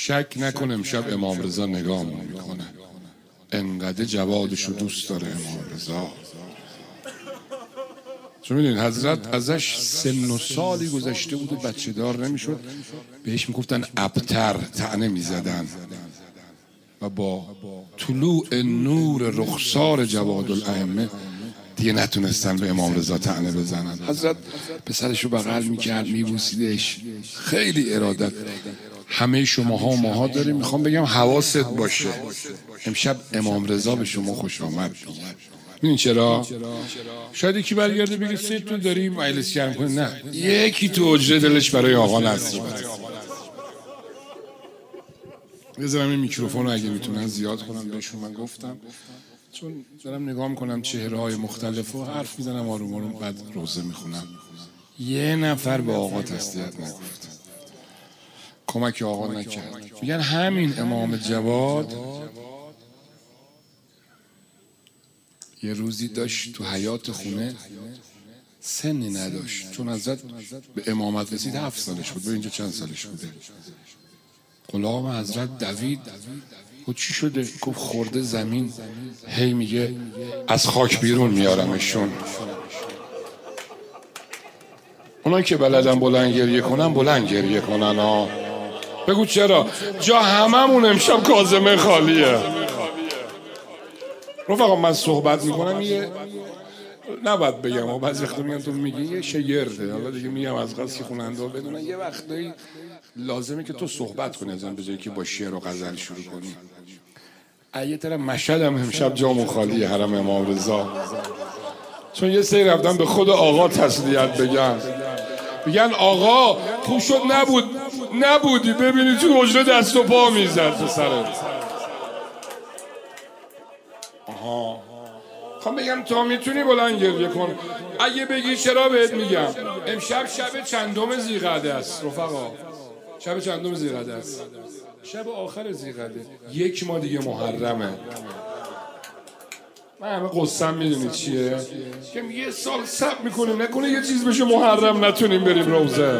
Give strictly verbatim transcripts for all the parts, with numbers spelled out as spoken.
شک نکن امشب امام رضا نگاهمون میکنه، انقدر جوادشو دوست داره امام رضا. چون میدونید حضرت ازش سن و سالی گذشته بود و بچه دار نمیشد، بهش میگفتن ابتر، طعنه میزدن و با طلوع نور رخسار جواد الائمه دیگه نتونستن به امام رضا طعنه بزنن. حضرت پسرشو بغل میکرد، میبوسیدش، خیلی ارادت. همه شماها و ماها داریم، میخوام بگم حواست باشه امشب امام رضا به شما خوش آمد میگه. این چرا؟ شاید یکی برگرده بگه سید تو داریم مجلس گرم کنی. نه، یکی تو حجره دلش برای آقا نصیب. بذارم این میکروفون رو اگه میتونن زیاد کنم بهشون. من گفتم چون دارم نگاه میکنم چهره های مختلف و حرف میزنم آروم آروم، بعد روزه میخونم. یه نفر به آقا تسلیت نگفت، کمک آقا نکرد. میگن همین امام جواد یه روزی داشت تو حیات خونه، سنی نداشت، چون حضرت به امامت رسید هفت سالش بود. به اینجا چند سالش بوده؟ غلام حضرت دوید و چی شده؟ گفت خورده زمین، هی میگه از خاک بیرون میارمشون. اونایی که بلدن بلند گریه کنن بلند گریه کنن ها. بگو چرا؟ جا هممون امشب کاظمه خالیه. رفقا من صحبت میکنم، یه نباید بگم و بعضی وقتا میگن تو میگی یه شگرده، حالا دیگه میگم از قصد که خوننده ها بدونن یه وقتایی لازمه که تو صحبت کنی ازن به جایی که با شعر و غزل شروع کنی. یه طرف مشهد هم امشب جامون خالیه، حرم امام رضا. چون یه سری رفتن به خود آقا تسلیت بگن، بگن آقا خوب شد نبود نبودی ببینی تو حجره دست و پا میزد به سرت. آها خب بگم تا میتونی بلند گریه کن. اگه بگی چرا بهت میگم. امشب شب چندم ذیقعده است رفقا؟ شب چندم ذیقعده است؟ شب آخر ذیقعده، یک ماه دیگه محرمه. من همه قصم میدونی چیه؟ که یه سال صبر میکنیم نکنه یه چیز بشه محرم نتونیم بریم روزه.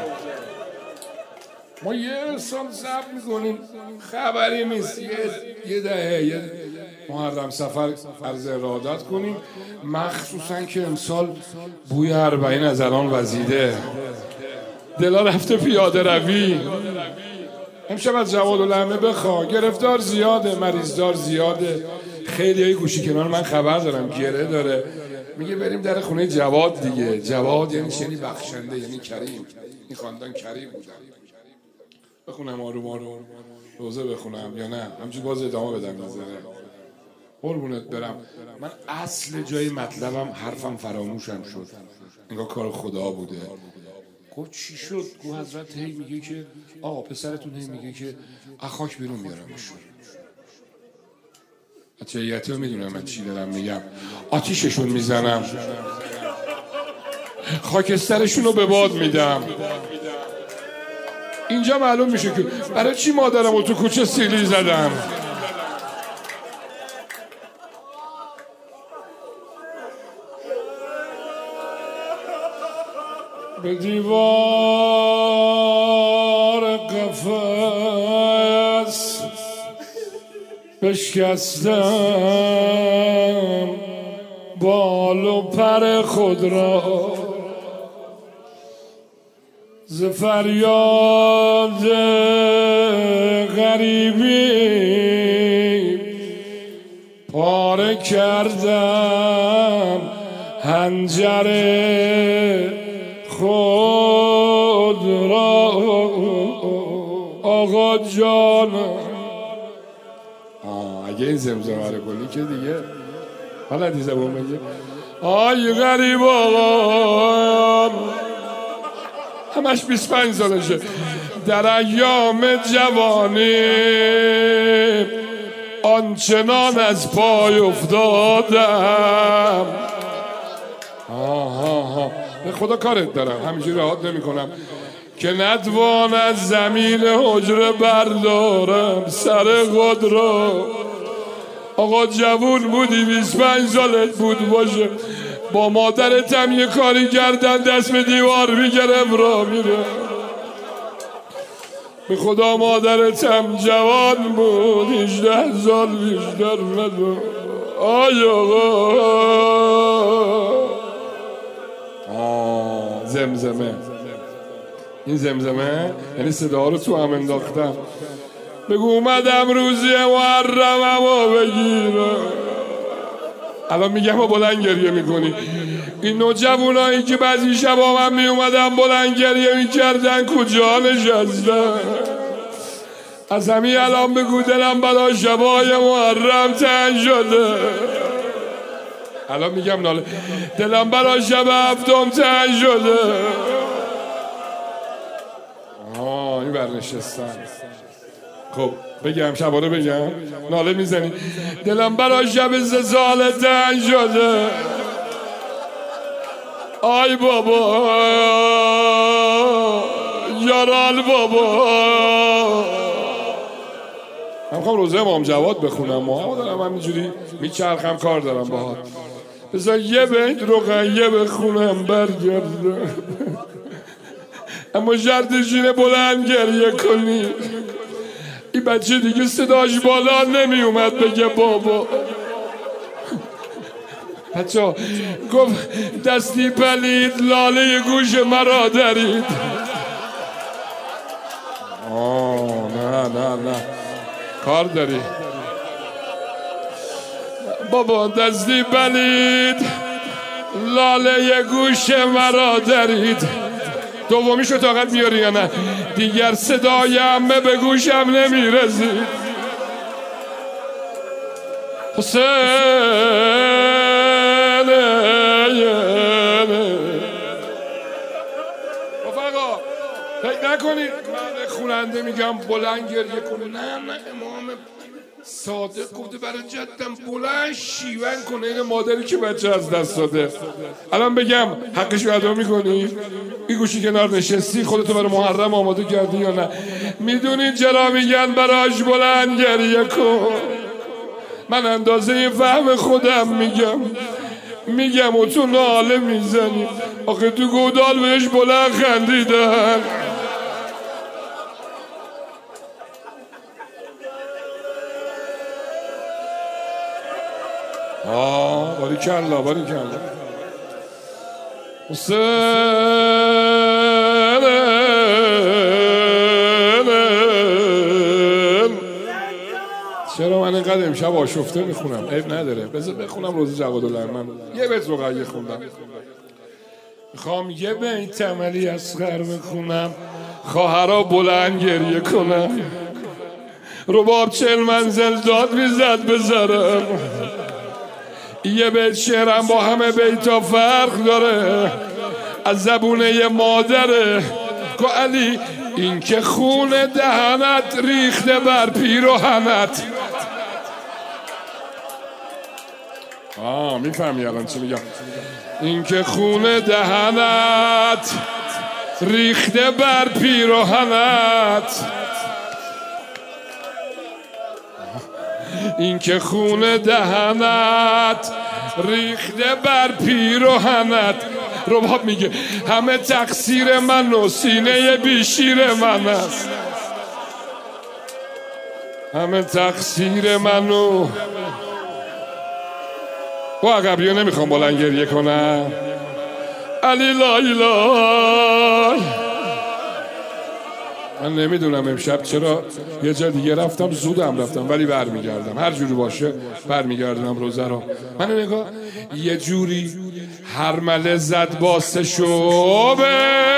ما یه سال صبر میکنیم خبری نیست، یه, یه دهه یه محرم سفر عرض ارادت کنیم. مخصوصا که امسال بوی اربعین از الان وزیده، دلا رفته پیاده روی. امشب از جواد الائمه بخوا، گرفتار زیاده، مریضدار زیاده. خیلی های گوشی کنار من خبر دارم گره داره، میگه بریم در خونه جواد دیگه. جواد یعنی شنی بخشنده، یعنی کریم. این خاندان کریم بودن. بخونم آروم آروم روزه بخونم یا نه همچون باز ادامه بدم نظره؟ قربونت برم. من اصل جای مطلبم حرفم فراموشم شد، انگار کار خدا بوده. گفت چی شد؟ گفت حضرت هی میگه که آقا پسرتون هی میگه که اخاک بیرون میارمشون. بچه‌یتی رو میدونم من چی دارم میگم. آتیششون میزنم، خاکسترشون رو به باد میدم. اینجا معلوم میشه که برای چی مادرم رو تو کوچه سیلی زدم. به دیوار قفس بشکستم بال و پر خود را، ز فریاد غریبی پاره کردم حنجر خود را. آقا جانم اگه این زمزمه رو کنی که دیگه حالا دیزه بون بگه آی غریب آقا، همش بیست و پنج سالشه، در ایام جوانی آنچنان از پای افتادم. آها ها به خدا کارت دارم، همینجوری راحت نمی کنم که ندوان از زمین حجره بردارم سر خود را. آقا جوون بودی، بیست و پنج سالت بود باشه، با مادرت هم یه کاری کردن دست به دیوار میگرم را میره. به خدا مادرتم جوان بود، هجده سال بیشتر ندارم. آی آقا آه زمزمه، این زمزمه یعنی صدا رو تو هم انداختم. بگو اومدم روزی محرممو بگیرم. الان میگم و بلند گریه میکنی. این نوجوانایی که بعضی شبا من میومدم بلند گریه میکردن کجا نشستن؟ از همین الان بگو دلم برا شبای محرم تنگ شده. الان میگم ناله دلم برا شب هفتم تنگ شده. آه این برنشستن. خب بگم شبانه بگم ناله میزنی دلم برا شب سه سال تنگ شده. آی بابا یارال بابا. من میخوام روزه امام جواد بخونم. ما دارم همینجوری میچرخم کار دارم باهات. بذار یه بیت رقیه بخونم برگردم. اما شرطش اینه بلند گریه کنی. این بچه دیگه صداش بالا نمی اومد بگه بابا. بچه ها گفت دستی پلید لاله گوش مرا درید. آه نه نه نه کار داری بابا. دستی پلید لاله گوش مرا درید. دومی شو طاقت میاری یا نه؟ دیگر صدای عمه به گوشم نمیرسید. حسین رفقا فکر نکنید من خوننده میگم بلند گریه کنه. نه نه امام صادق گفته برای جدم بلند شیون کنه. این مادری که بچه از دست داده. الان بگم حقش رو ادا میکنی؟ این گوشی کنار نشستی خودتو برای محرم آماده کردی یا نه؟ میدونی چرا میگن براش بلند گریه کن؟ من اندازه این فهم خودم میگم میگم و تو ناله میزنی. آخه تو گودال بهش بلند خندیدن. آه باری کلا باری کلا حسین چرا من اینقدر امشب آشفته میخونم؟ عیب نداره بذار بخونم روز جوادالله. من یه بیت رقیه خوندم. میخوام یه بیت عملی اصغر بخونم خواهرها بلند گریه کنم. رباب چل منزل داد میزد بذارم. یه بیت شعرم با همه بیتا فرق داره. از زبونه یه مادره که علی این که خون دهنت ریخته بر پیراهنت. آه میفهمی الان چی میگم؟ این که خون دهنت ریخته بر پیراهنت. این که خون دهنت ریخته بر پیراهنت. رباب میگه همه تقصیر من و سینه بیشیر من است. همه تقصیر من و و عقبیو نمیخوام بلند گریه کنم. علی لای لای. من نمیدونم امشب چرا یه جا دیگه رفتم زودم رفتم ولی برمیگردم هر جوری باشه برمیگردم روزه رو. من نگاه یه جوری هر مله زد با سه شعبه.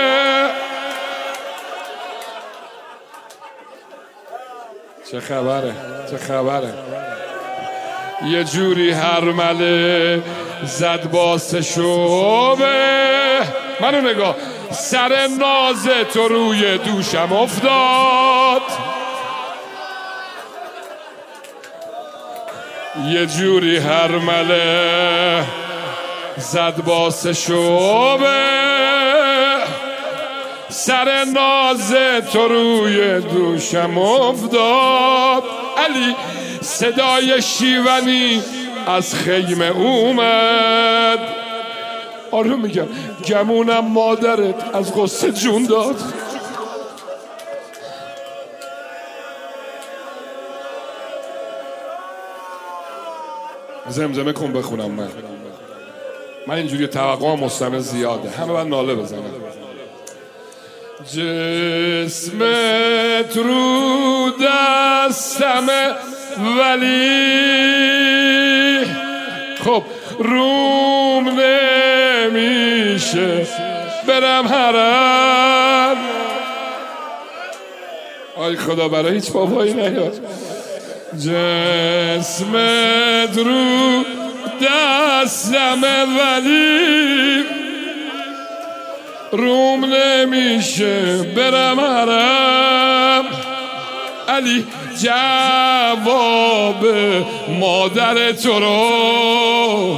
چه خبره چه خبره. یه جوری هر مله زد با سه شعبه. منو نگاه سر ناز تو روی دوشم افتاد. یه جوری هر مله زد با سه شعبه. سر ناز تو روی دوشم افتاد. علی صدای شیونی از خیمه اومد. آره میگم گمونم مادرت از غصه جون داد. زمزمه کن بخونم. من من اینجوری توقع مستمر زیاده، همه باید ناله بزنم. جسمت رو دستمه ولی خب روم نمیشه برم حرم. آی خدا برای هیچ بابایی نیاد. جسمت رو دستمه ولی روم نمیشه برم حرم. علی جواب مادر تو رو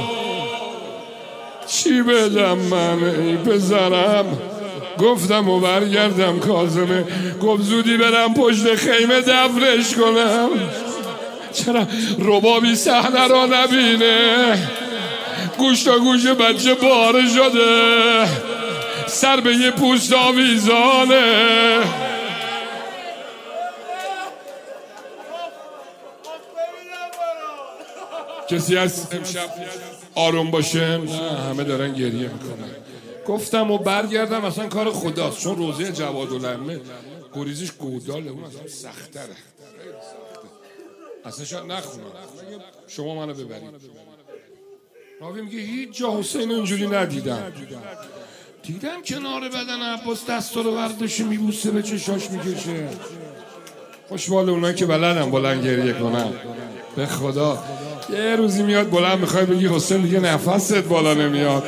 چی بدم من ای پسرم؟ گفتم و برگردم کاظمه، گفت زودی برم پشت خیمه دفنش کنم. چرا ربابی صحنه را نبینه؟ گوش تا گوش بچه باره شده، سر به یه پوست آویزانه. کسی هست امشب آروم باشه؟ نه همه دارن گریه میکنن. گفتم و برگردم اصلا کار خداست، چون روزه جوادالعمه گریزش گوداله، اون اصلا سختره، اصلا شاید نخونم. شما منو ببرید. راوی میگه هیچ جا حسین اینجوری ندیدم. دیدم کنار بدن عباس دستا رو برداشته میبوسه به چشاش میکشه. خوشبال اونایی که بلدن بلند گریه کنن. به خدا یه روزی میاد بلند میخوای بگی حسین دیگه نفست بالا نمیاد.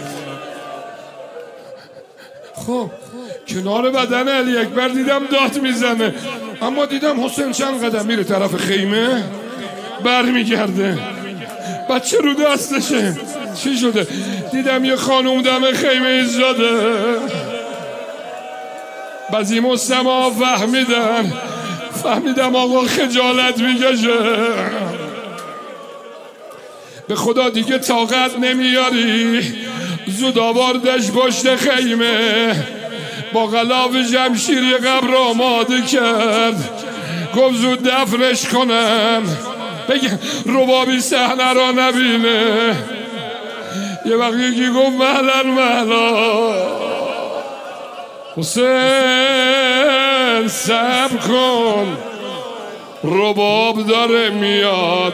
خب کنار بدن علی اکبر دیدم داد میزنه، اما دیدم حسین چند قدم میره طرف خیمه بر میگرده، بچه رو دستشه. چی شده؟ دیدم یه خانوم دم خیمه ایستاده. بعضی مستمع فهمیدن فهمیدم آقا خجالت میکشه. به خدا دیگه طاقت نمیاری، زود آوردش پشت خیمه، با غلاف جمشیری قبر آماده کرد، گفت زود دفنش کنم. بگم ربابی صحنه را نبینه. یه وقت یکی گفت مهلا مهلا حسین صبر کن رباب داره میاد.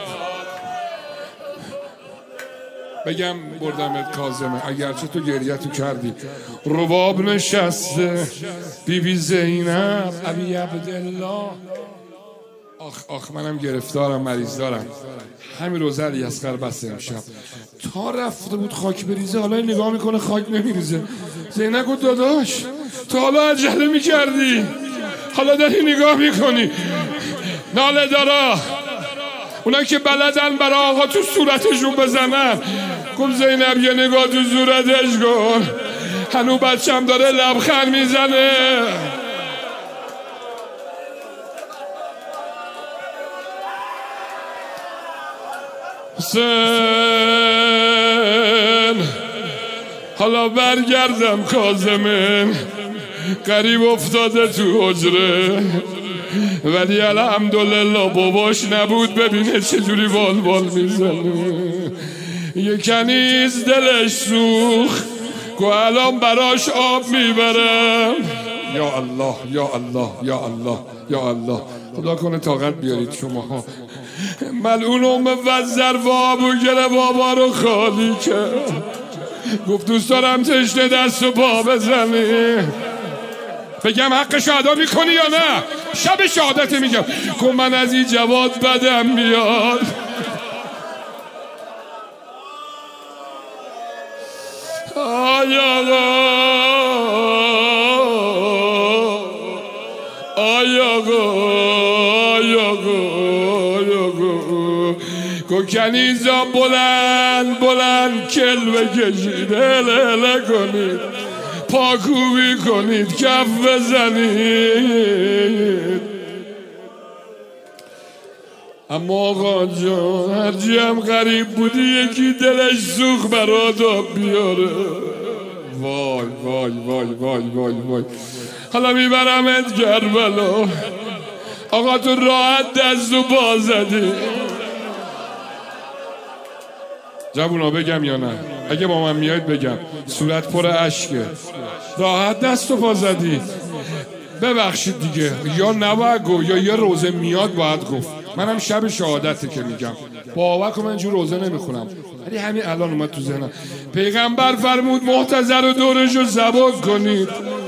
بگم بردمت کاظمه، اگرچه تو گریه تو کردی. رباب نشسته بی بی زینب ابی عبدالله. آخ آخ منم گرفتارم، مریض دارم. همین روزه علی اصغر بسته امشب تا رفته بود خاک بریزه، حالا نگاه میکنه خاک نمیریزه. زینب گفت داداش تا حالا عجله میکردی، حالا داری نگاه میکنی. ناله دارا اونا که بلدن برای آقا تو صورتشون بزنن. گفت زینب یه نگاه تو صورتش کن، هنو بچم داره لبخند میزنه. حسین حالا برگردم کاظمه، قریب افتاده تو حجره، ولی الحمدلله باباش نبود، ببینه چجوری بال بال میزنه. یه کنیز دلش سوخت که الان براش آب میبرم. یا الله یا الله یا الله یا الله، خدا کنه طاقت بیارید شما. ملعون ام وزر و ابو گره بابا رو خالی کرد، گفت دوست دارم تشنه دست و پا بزنی. بگم حقش ادا میکنی یا نه؟ شب شهادت میگم که من از این جواد بدم میاد. آی آقا آی آقا آی آقا آی آقا، کنیزا بلند بلند کل بکشید، هل هل کنید، پاکوبی کنید، کف بزنید. اما آقا جان هرچی هم غریب بودی یکی دلش سوخت برات آب بیاره. وای وای وای وای وای وای. حالا میبرمت کربلا. آقا تو راحت دست و پا زدی، جوونا بگم یا نه؟ اگه با من میاید بگم. صورت پر اشکه، راحت دست و پا زدید. ببخشید دیگه، یا نباید گفت یا یه روزه میاد باید گفت. منم شب شهادته که میگم، باور کن من اینجور روزه نمیخونم، ولی همین الان اومد تو ذهنم. پیغمبر فرمود محتضر و دورش رو سبک کنید.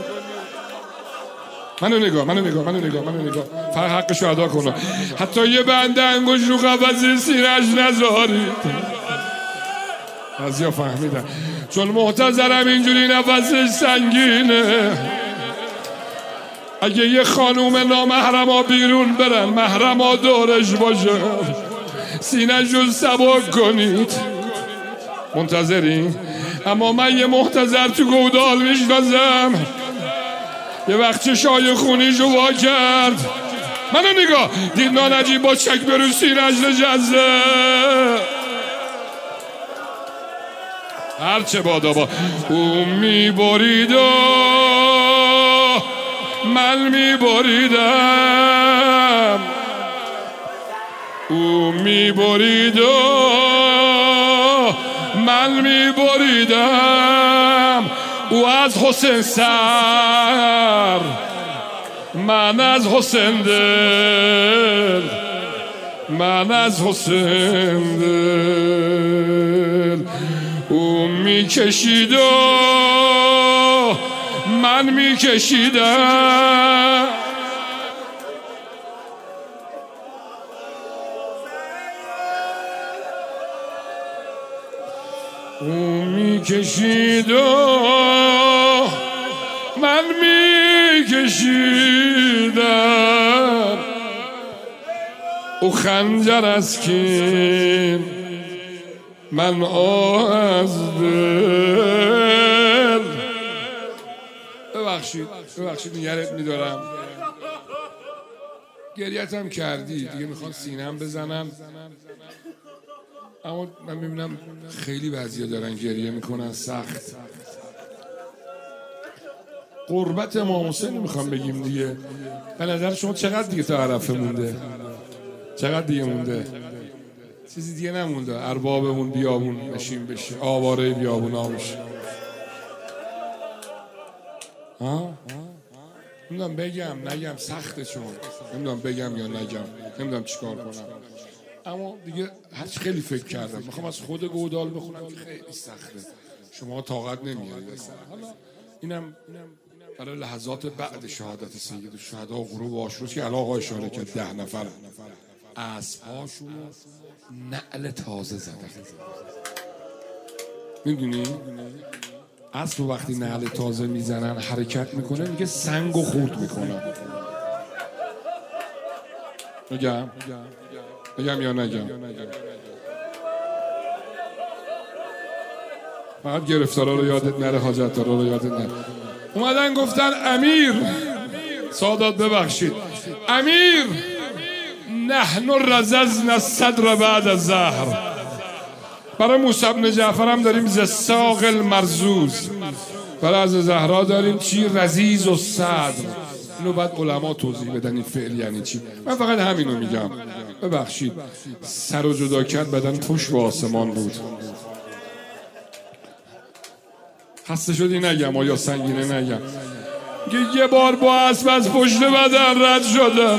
منو نگاه منو نگاه منو نگاه منو نگاه فقط حقشو ادا کنم. حتی یه بنده انگوش رو قفسه سینه‌اش نذارید. بعضیا فهمیدن چون محتضرم اینجوری نفسش سنگینه. اگه یه خانوم نامحرما بیرون برن، محرما دورش باشه، سینه‌ش رو سبک کنید. منتظری؟ اما من یه محتضر تو گودال میشناسم، یه وقت چشای خونیشو وا کرد، منو نگاه دید نانجیب با چک برو سینه‌اش نشسته. هرچه بادا با او میبرید و من میبریدم، او میبرید و من میبریدم. او از حسین سر، من از حسین دل، من از حسین دل. او میکشید و من میکشیدم. او میکشید و من میکشیدم. او خنجر از کین، من آه از دل. ببخشید ببخشید نگرت میدارم، گریتم کردی دیگه، میخوان سینم بزنم. اما من میبینم خیلی بعضیا دارن گریه میکنن سخت. قربت امام حسین میخوام بگیم دیگه. به نظر شما چقدر دیگه تا عرفه مونده؟ چقدر دیگه مونده؟ چیزی دیگه نمونده. اربابمون بیابون نشین بشه، آواره بیابون ها بشه. ها؟ نمیدونم بگم نگم، سخته چون نمیدونم بگم یا نگم، نمیدونم چیکار کنم. اما دیگه هرچی خیلی فکر کردم، میخوام از خود گودال بخونم که خیلی سخته، شما طاقت نمیارید. حالا اینم برای لحظات بعد شهادت سید الشهدا و غروب عاشورا که الان آقا اشاره کرد ده نفر اسب‌هاشون نعل تازه زدن. میدونی؟ اسب وقتی نعل تازه میزنن حرکت میکنه، میگه سنگو خورد میکنن. بگم؟ بگم یا نگم؟ فقط گرفتارا رو یادت نره، حاجتدارا رو یادت نره. اومدن گفتن امیر، سادات ببخشید، امیر نحن رززنا الصدر بعد الزهر. برای موسی بن جعفر هم داریم ز ساق المرزوز، برای از زهرا داریم چی؟ رزیز و صدر. اینو بعد علما توضیح بدن این فعل یعنی چی. من فقط همینو میگم. ببخشید سر رو جدا کرد بدن پشت به آسمان بود. خسته شدی نگم یا سنگینه نگم. یه بار با اسب از پشت بدن رد شدم،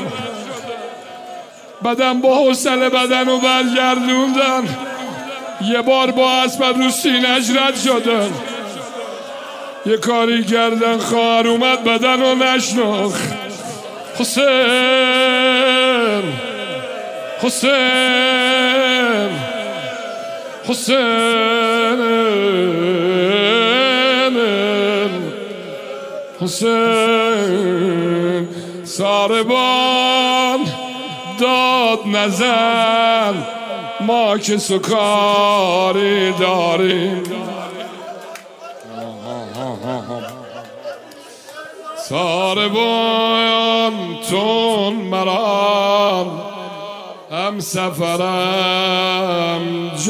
بدن با حوصله بدن رو برگردوندن. یه بار با اسب رو سینه‌اش رد شدم، یه کاری کردن خواهر اومد بدن رو نشناخت. حسین حسین حسین حسین ساربان داد نزن، ما که سکاری داریم. ساربان تون مرام، هم سفرم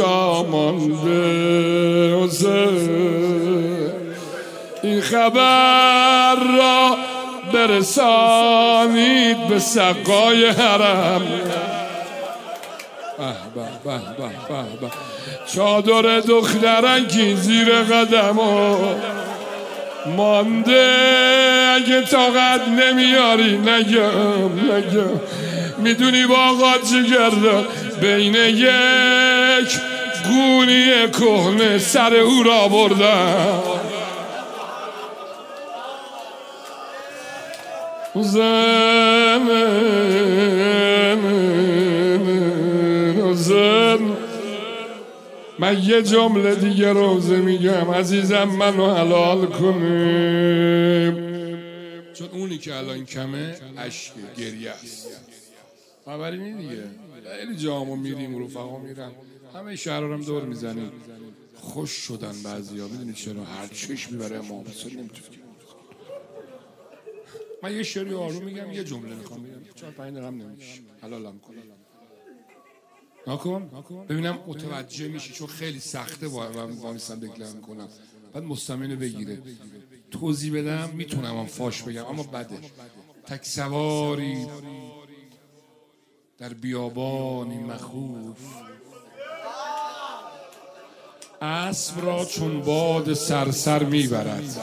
جامانده حسین. این خبر را برسانید به سقای حرم، به به به به به چادر دخترکی زیر قدمو مانده، اگه طاقت نمیاری نگم نگم. میدونی باقات جگر بین یک گونی کهنه سر او را بردم. زن زن من یه جمله دیگه روزه میگم عزیزم منو حلال کنیم، چون اونی که الان کمه عشق گریه است. خبری نی دیگه. خیلی جامو میریم رفقا میرن همه شهرها هم دور میزنیم خوش شدن بعضیا. میدونی چرا؟ هر چشمی برای امام حسین نمیتونه. من یه شعری آروم میگم یه جمله میخوام بگم چهار پنج دقیقه هم نمیشه. حلالم کن نکن ببینم متوجه میشی، چون خیلی سخته وامیستم دکلم میکنم بعد مستمعینو بگیره. توضیح بدم میتونم هم فاش بگم اما بده. تک سواری در بیابانی مخوف، اسب را چون باد سرسر میبرد.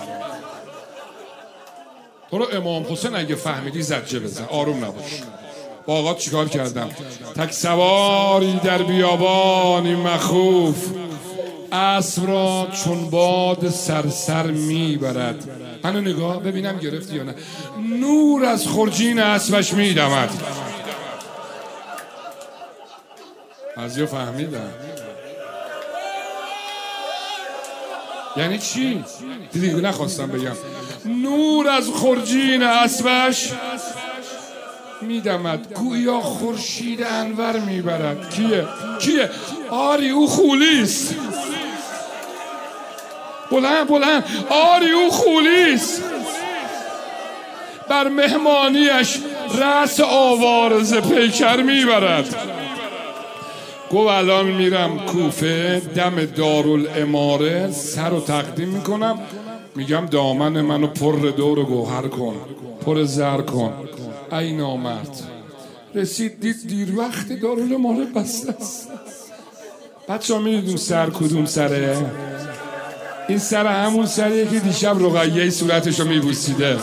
تو رو امام حسین اگه فهمیدی زجه بزن، آروم نباش. با آقا چیکار کردم؟ تک سواری در بیابانی مخوف، اسب را چون باد سرسر میبرد. منو نگاه ببینم گرفتی یا نه. نور از خرجین اسبش میدمد. بعضیا فهمیدن یعنی چی؟ دیدی نخواستم بگم. نور از خرجین اسبش میدمد گویا خورشید انور میبرد. کیه؟ کیه؟ آری او خولیست. بلند بلند آری او خولیست. بر مهمانیش رأس آوارز پیکر میبرد. گو الان میرم کوفه دم دارالاماره سر رو تقدیم میکنم، میگم دامن منو پر دور گوهر کن، پر زر کن. ای نامرد رسید دید دیر وقت دارالاماره بسته است. بچه ها میدونیم سر کدوم سره؟ این سر همون سریه که دیشب رقیه صورتشو میبوسیده.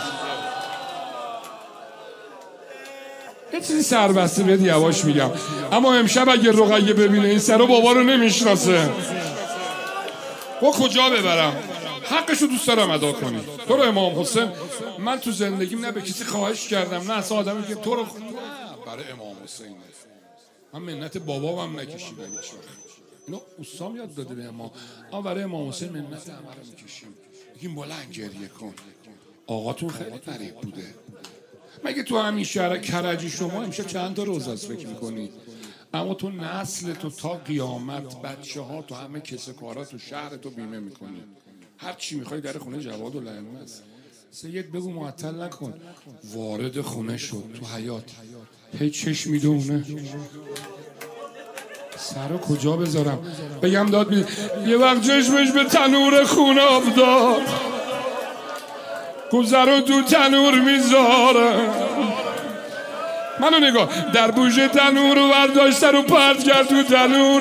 یه چیزی سربسته بیاد یواش میگم، اما امشب اگه رقیه ببینه این سر بابا رو نمیشناسه. با کجا ببرم؟ حقشو دوست دارم ادا کنی. تو رو امام حسین من تو زندگیم نه به کسی خواهش کردم نه اصلا آدمی که تو رو خ... نه برای امام حسین من منت بابام نکشیدم هیچ وقت. اینو استام یاد داده به ما. اما برای امام حسین منت همه رو میکشیم. میگیم بلند گریه کن. آقاتون خیلی غریب بوده. مگه تو همین شهر کرجی شما امشب چند تا روزه است فکر میکنی؟ اما تو نسل تو تا قیامت بچه ها تو همه کسه کارا تو شهر تو بیمه میکنی. هر چی میخوای در خونه جواد و لعنت است. سید بگو معطل نکن. وارد خونه شد تو حیاط هی چشم میدونه سرو کجا بذارم بگم داد بید. یه وقت چشمش به تنور خونه آب داد گذر تو تنور میذارم. منو نگاه در بوشه تنور رو برداشت رو پرد کرد تو تنور.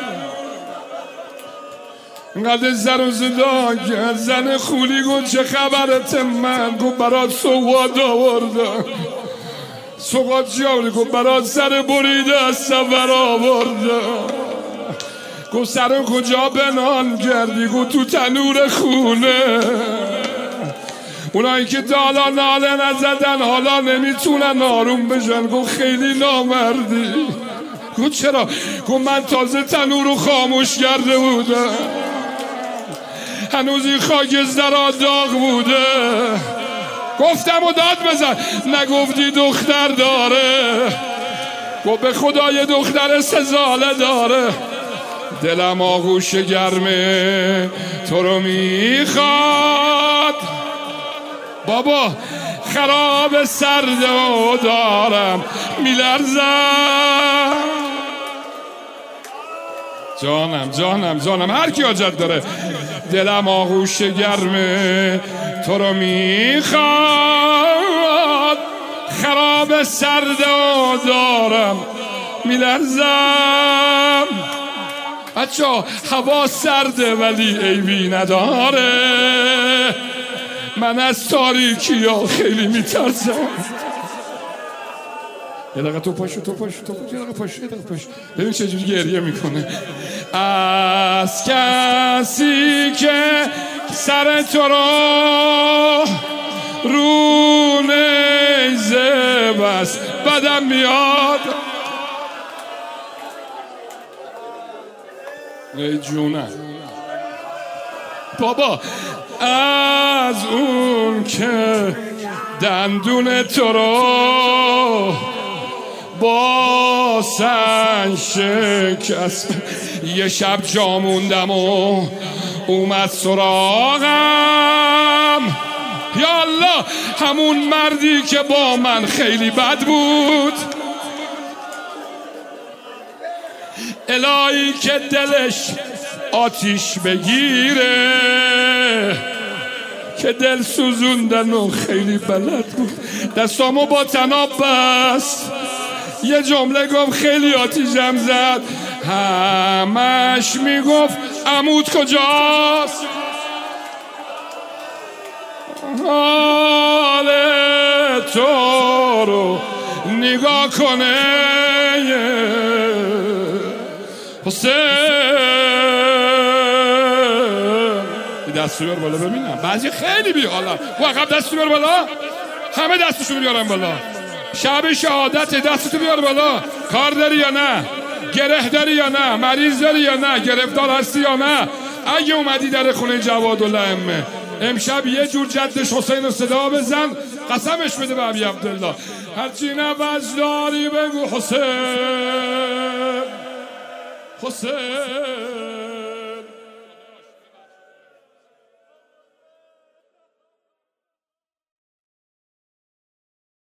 اینقدر زر و زدا که زن خولی گفت چه خبرت؟ من گفت برات سواد آوردم. سواد چی آوردی؟ گفت برات سر بریده از سفر آوردم. گفت سر کجا بنان کردی؟ گفت تو تنور خونه. اونایی که تا حالا ناله نزدن حالا نمیتونن آروم بشن. گفت خیلی نامردی. گفت چرا؟ گفت من تازه تنور رو خاموش کرده بودم، هنوز این خاکسترها داغ بوده. گفتم و داد بزن نگفتی دختر داره. گفت به خدا یه دختر سه ساله داره. دلم آغوش گرمه تو رو میخواد. بابا خراب سرد و دارم میلرزم. جانم جانم جانم هر کی حاجت داره. دلم آغوش گرمه تو رو میخواد. خراب سرد و دارم میلرزم. بچه ها هوا سرده ولی عیبی نداره، من از تاریکی ها خیلی میترسم. یه دقیقه تو پاشو تو پاشو تو پاشو یه دقیقه پاشو یه دقیقه پاشو ببین چجوری گریه میکنه. از کسی که سر تو رو رو نیزه بس بدم میاد. ای جونم بابا، از اون که دندون تو رو با سنگ شکست، یه شب جا موندم و اومد سراغم. یا الله، همون مردی که با من خیلی بد بود، الهی که دلش آتیش بگیره، که دل سوزوندن و خیلی بلد بود. دستامو با طناب بست، یه جمله گفت خیلی آتیشم زد. همش میگفت عمود کجاست، حال تو رو نگاه کنه حسین. دستو بیار بالا ببینم، بعضی خیلی بی حالا. واقعا دستو بیار بالا، همه دستشو بیارن بالا. شب شهادت دستتو بیار بالا. کار داری یا نه؟ گره داری یا نه؟ مریض داری یا نه؟ گرفتار هستی یا نه؟ اگه اومدی در خونه جوادالله امه امشب یه جور جدش حسین رو صدا بزن، قسمش بده به ابی عبدالله، هرچی نبض داری بگو حسین حسین.